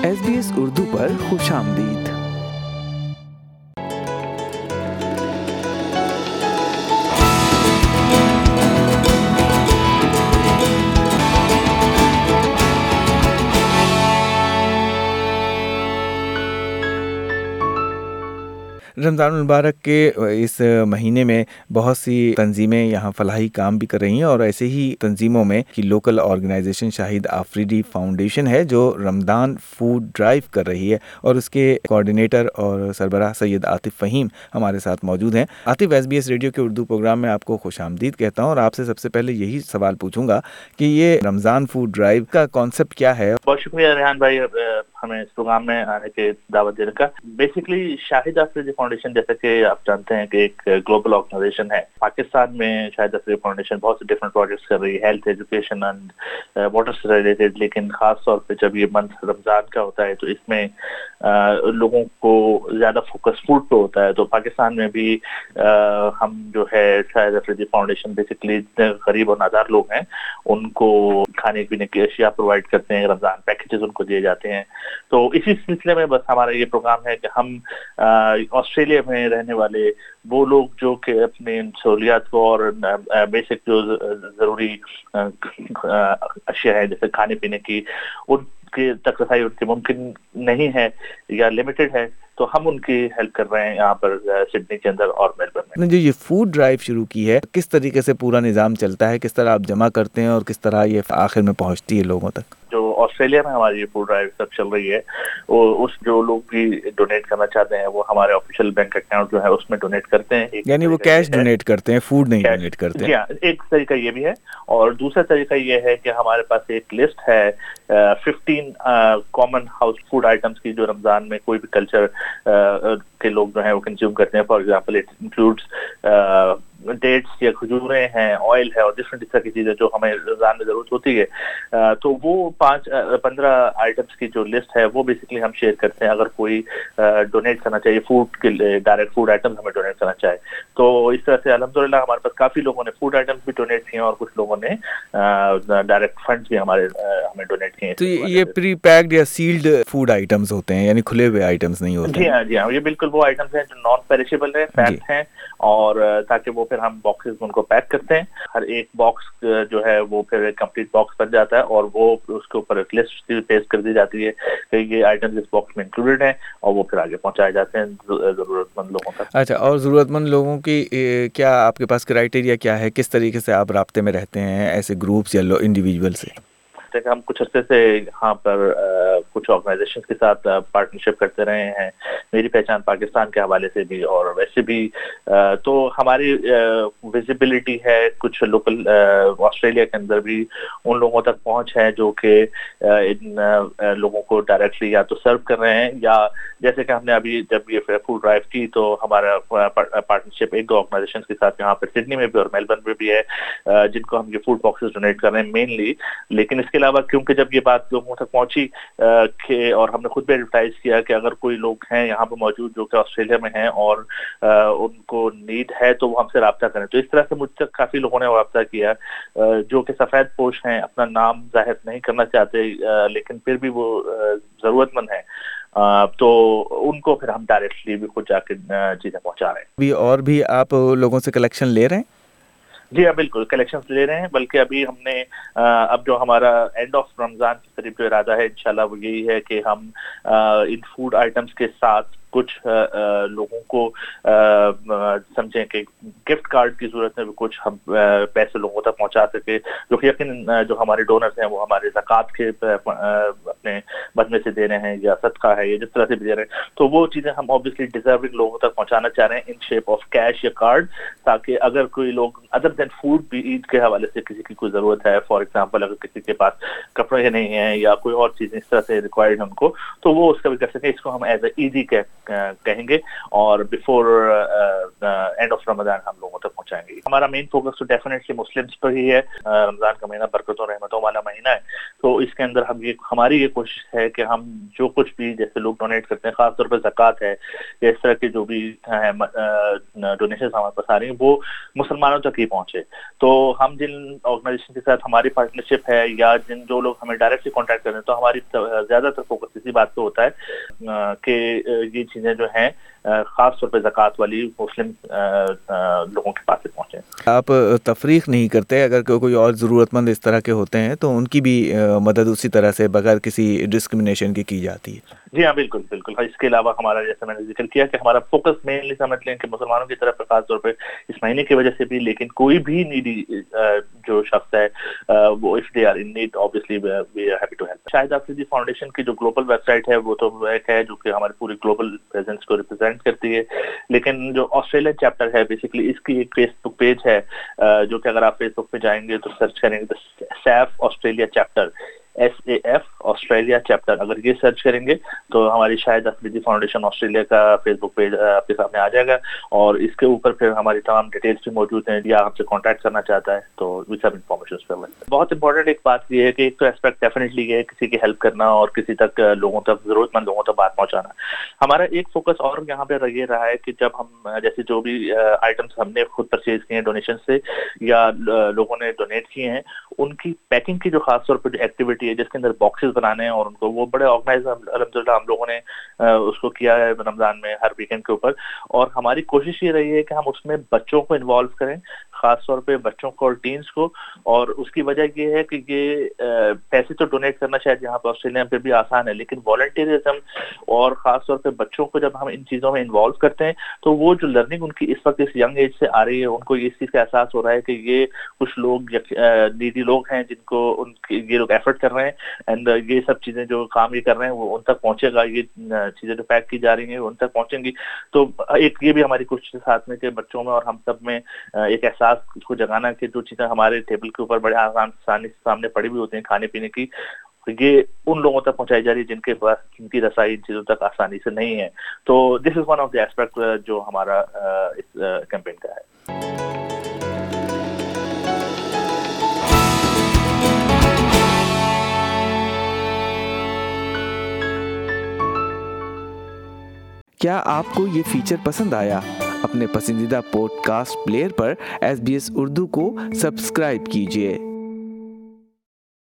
SBS Urdu پر خوش آمدید۔ رمضان المبارک کے اس مہینے میں بہت سی تنظیمیں یہاں فلاحی کام بھی کر رہی ہیں، اور ایسے ہی تنظیموں میں کی local organisation Shahid Afridi foundation ہے جو رمضان فوڈ ڈرائیو کر رہی ہے، اور اس کے کوآرڈینیٹر اور سربراہ سید عاطف فہیم ہمارے ساتھ موجود ہیں۔ عاطف، SBS ریڈیو کے اردو پروگرام میں آپ کو خوش آمدید کہتا ہوں، اور آپ سے سب سے پہلے یہی سوال پوچھوں گا کہ یہ رمضان فوڈ ڈرائیو کا کانسیپٹ کیا ہے؟ بہت شکریہ ریحان بھائی ہمیں اس پروگرام میں آنے کے دعوت دینے کا۔ بیسیکلی شاہد آفریدی فاؤنڈیشن جیسا کہ آپ جانتے ہیں کہ ایک گلوبل آرگنائزیشن ہے۔ پاکستان میں شاہد آفریدی فاؤنڈیشن بہت سے ڈفرینٹ پروجیکٹس کر رہی ہے، ہیلتھ، ایجوکیشن اینڈ واٹر سے ریلیٹڈ، لیکن خاص طور پہ جب یہ منتھ رمضان کا ہوتا ہے تو اس میں لوگوں کو زیادہ فوکس فوڈ پہ ہوتا ہے۔ تو پاکستان میں بھی ہم جو ہے شاہد آفریدی فاؤنڈیشن بیسیکلی جتنے غریب اور نادار لوگ ہیں ان کو کھانے پینے کی اشیاء پرووائڈ کرتے ہیں، رمضان پیکیجز ان کو دیے جاتے ہیں۔ تو اسی سلسلے میں بس ہمارا یہ پروگرام ہے کہ ہم آسٹریلیا میں رہنے والے وہ لوگ جو کہ اپنی سہولیات کو اور بیسک جو ضروری اشیاء ہیں جیسے کھانے پینے کی، ان کے تک رسائی ان کی ممکن نہیں ہے یا لمیٹڈ ہے، تو ہم ان کی ہیلپ کر رہے ہیں یہاں پر سڈنی کے اندر اور میلبرن میں۔ جو یہ فوڈ ڈرائیو شروع کی ہے، کس طریقے سے پورا نظام چلتا ہے؟ کس طرح آپ جمع کرتے ہیں اور کس طرح یہ آخر میں پہنچتی ہے لوگوں تک؟ جو آسٹریلیا میں ہماری یہ فوڈ ڈرائیو تک چل رہی ہے، وہ اس جو لوگ بھی ڈونیٹ کرنا چاہتے ہیں وہ ہمارے آفیشیل بینک اکاؤنٹ جو ہے اس میں ڈونیٹ کرتے ہیں۔ یعنی وہ کیش ڈونیٹ کرتے ہیں، فوڈ نہیں ڈونیٹ کرتے؟ جی ہاں، ایک طریقہ یہ بھی ہے، اور دوسرا طریقہ یہ ہے کہ ہمارے پاس ایک لسٹ ہے 15 کامن ہاؤس فوڈ آئٹمس کی جو رمضان میں کوئی بھی کلچر کے لوگ جو ہیں وہ کنزیوم کرتے ہیں۔ For example it includes dates یا کھجوریں ہیں، آئل ہے، اور ڈفرینٹ اس طرح کی چیزیں جو ہمیں رمضان میں ضرورت ہوتی ہے۔ تو وہ 15 آئٹمس کی جو لسٹ ہے وہ بیسکلی ہم شیئر کرتے ہیں اگر کوئی ڈونیٹ کرنا چاہیے فوڈ کے لیے، ڈائریکٹ فوڈ آئٹمس ہمیں ڈونیٹ کرنا چاہے۔ تو اس طرح سے الحمدللہ ہمارے پاس کافی لوگوں نے فوڈ آئٹمس بھی ڈونیٹ کیے ہیں، اور کچھ لوگوں نے ڈائریکٹ فنڈس بھی ہمیں ڈونیٹ کیے ہیں۔ تو یہ پری پیکڈ یا سیلڈ فوڈ آئٹمس ہوتے ہیں، یعنی کھلے ہوئے آئٹمس نہیں ہوتے؟ جی ہاں، جی ہاں، یہ بالکل وہ آئٹمس ہیں جو نان پیریشیبل ہیں، پیکڈ ہیں، اور تاکہ وہ پھر ہم باکسز میں ان کو پیک کرتے ہیں۔ ہر ایک باکس جو ہے وہ پھر ایک کمپلیٹ باکس بن جاتا ہے، اور وہ اس کے اوپر ایک لسٹ پیش کر دی جاتی ہے کہ یہ آئٹمز اس باکس میں انکلوڈیڈ ہیں، اور وہ پھر آگے پہنچائے جاتے ہیں ضرورت مند لوگوں تک۔ اچھا، اور ضرورت مند لوگوں کی کیا آپ کے پاس کرائیٹیریا کیا ہے؟ کس طریقے سے آپ رابطے میں رہتے ہیں ایسے گروپس یا انڈیویجول سے؟ ہم کچھ عرصے سے یہاں پر کچھ آرگنائزیشن کے ساتھ پارٹنرشپ کرتے رہے ہیں، میری پہچان پاکستان کے حوالے سے بھی اور ویسے بھی۔ تو ہماری ویزیبلٹی ہے کچھ لوکل آسٹریلیا کے اندر بھی ان لوگوں تک پہنچ ہے جو کہ ان لوگوں کو ڈائریکٹلی یا تو سرو کر رہے ہیں، یا جیسے کہ ہم نے ابھی جب یہ فوڈ ڈرائیو کی تو ہمارا پارٹنرشپ ایک دو آرگنائزیشن کے ساتھ یہاں پر سڈنی میں بھی اور میلبرن میں بھی ہے، جن کو ہم یہ فوڈ باکسز ڈونیٹ کر رہے ہیں مینلی۔ لیکن اس کے علاوہ کیونکہ جب یہ بات لوگوں تک پہنچی اور ہم نے خود بھی ایڈورٹائز کیا کہ اگر کوئی لوگ ہیں یہاں پہ موجود جو کہ آسٹریلیا میں ہیں اور ان کو نیڈ ہے تو وہ ہم سے رابطہ کریں، تو اس طرح سے مجھ تک کافی لوگوں نے رابطہ کیا جو کہ سفید پوش ہیں، اپنا نام ظاہر نہیں کرنا چاہتے لیکن پھر بھی وہ ضرورت مند ہیں، تو ان کو پھر ہم ڈائریکٹلی بھی خود جا کے چیزیں پہنچا رہے ہیں۔ اور بھی آپ لوگوں سے کلیکشن لے رہے ہیں؟ جی ہاں، بالکل کلیکشنز لے رہے ہیں، بلکہ ابھی ہم نے اب جو ہمارا اینڈ آف رمضان کے قریب جو ارادہ ہے انشاءاللہ وہ یہی ہے کہ ہم ان فوڈ آئٹمس کے ساتھ کچھ لوگوں کو سمجھیں کہ گفٹ کارڈ کی صورت میں بھی کچھ ہم پیسے لوگوں تک پہنچا سکے، جو کہ یقیناً جو ہمارے ڈونرز ہیں وہ ہمارے زکوٰۃ کے اپنے بدلے سے دے رہے ہیں یا صدقہ ہے یا جس طرح سے بھی دے رہے ہیں، تو وہ چیزیں ہم اوبیسلی ڈیزرونگ لوگوں تک پہنچانا چاہ رہے ہیں ان شیپ آف کیش یا کارڈ، تاکہ اگر کوئی لوگ ادر دین فوڈ بھی عید کے حوالے سے کسی کی کوئی ضرورت ہے، فار ایگزامپل اگر کسی کے پاس کپڑے نہیں ہیں یا کوئی اور چیزیں اس طرح سے ریکوائرڈ ہیں ان کو، تو وہ اس کا بھی کر سکیں۔ اس کو ہم ایز اے ایزی کے کہیں گے اور بفور اینڈ آف رمضان ہم لوگوں تک پہنچائیں گے. ہمارا مین فوکس تو ڈیفینیٹلی مسلمس پر ہی ہے. رمضان کا مہینہ برکتوں رحمتوں والا مہینہ ہے, تو اس کے اندر ہماری یہ کوشش ہے کہ ہم جو کچھ بھی جیسے لوگ ڈونیٹ کرتے ہیں, خاص طور پہ زکوٰۃ ہے یا اس طرح کے جو بھی ڈونیشن ہمارے پاس آ رہی ہیں, وہ مسلمانوں تک ہی پہنچے. تو ہم جن آرگنائزیشن کے ساتھ ہماری پارٹنرشپ ہے یا جو لوگ ہمیں ڈائریکٹلی کانٹیکٹ کرتے ہیں, تو ہماری زیادہ تر فوکس اسی بات پہ ہوتا ہے کہ یہ چیزیں جو ہیں خاص طور پہ زکوٰۃ والی مسلم لوگوں کے پاس پہنچے. آپ تفریق نہیں کرتے, اگر کوئی اور ضرورت مند اس طرح کے ہوتے ہیں تو ان کی بھی مدد اسی طرح سے بغیر کسی ڈسکرمنیشن کی جاتی ہے؟ جی ہاں, بالکل بالکل. اس کے علاوہ ہمارا جیسے میں نے ذکر کیا کہ ہمارا فوکس مینلی سمجھ لیں کہ مسلمانوں کی طرف خاص طور پہ اس مہینے کی وجہ سے بھی, لیکن کوئی بھی نیڈی جو شخص ہے وہ if they are in need obviously we are happy to help. Shahid Afridi foundation کی جو گلوبل ویب سائٹ ہے وہ تو ایک ہے جو کہ ہماری پوری گلوبل پریزنس کو ریپرزینٹ کرتی ہے, لیکن جو آسٹریلین چیپٹر ہے بیسکلی اس کی ایک فیس بک پیج ہے جو کہ اگر آپ فیس بک پہ جائیں گے تو سرچ کریں گے تو SAF Australia chapter, SAF Australia chapter, اگر یہ سرچ کریں گے تو ہماری شاہد آفریدی فاؤنڈیشن آسٹریلیا کا فیس بک پیج آپ کے سامنے آ جائے گا, اور اس کے اوپر پھر ہماری تمام ڈیٹیلز بھی موجود ہیں. یا آپ سے کانٹیکٹ کرنا چاہتا ہے تو وی سب انفارمیشن پہ. بہت امپورٹنٹ ایک بات یہ ہے کہ ایک تو اسپیکٹ ڈیفینیٹلی یہ ہے کسی کی ہیلپ کرنا اور کسی تک لوگوں تک, ضرورت مند لوگوں تک بات پہنچانا. ہمارا ایک فوکس اور یہاں پہ یہ رہا ہے کہ جب ہم جیسے جو بھی آئٹمس ہم نے خود پرچیز کیے ہیں ڈونیشن سے یا لوگوں نے ڈونیٹ کیے ہیں, ان کی پیکنگ کی جو خاص طور پہ جو ایکٹیویٹی ہے جس کے اندر باکسز بنانے ہیں اور ان کو وہ بڑے آرگنائز الحمدللہ ہم لوگوں نے اس کو کیا ہے رمضان میں ہر ویکینڈ کے اوپر. اور ہماری کوشش یہ رہی ہے کہ ہم اس میں بچوں کو انوالو کریں, خاص طور پہ بچوں کو اور ٹینس کو. اور اس کی وجہ یہ ہے کہ یہ پیسے تو ڈونیٹ کرنا شاید یہاں پہ آسٹریلیا پہ بھی آسان ہے, لیکن والنٹیرزم اور خاص طور پہ بچوں کو جب ہم ان چیزوں میں انوالو کرتے ہیں تو وہ جو لرننگ ان کی اس وقت اس ینگ ایج سے آ رہی ہے, ان کو اس چیز کا احساس ہو رہا ہے کہ یہ کچھ لوگ نیڈی لوگ ہیں جن کو یہ لوگ ایفرٹ کر رہے ہیں, اینڈ یہ سب چیزیں جو کام یہ کر رہے ہیں وہ ان تک پہنچے گا, یہ چیزیں جو پیک کی جا رہی ہیں ان تک پہنچیں گی. تو ایک یہ بھی ہماری کوشش ساتھ میں کہ بچوں میں اور ہم سب میں ایک احساس کو جگانا کہ جو چیزیں ہمارے ٹیبل کے اوپر بڑے آسانی سامنے پڑی ہوئی ہوتی ہیں کھانے پینے کی, یہ ان لوگوں تک پہنچائی جا رہی ہے جن کے پاس جن کی رسائی ان چیزوں تک آسانی سے نہیں ہے. تو this is one of the aspect جو ہمارا اس کیمپین کا ہے. کیا آپ کو یہ فیچر پسند آیا؟ اپنے پسندیدہ پوڈ کاسٹ پلیئر پر SBS اردو کو سبسکرائب کیجیے.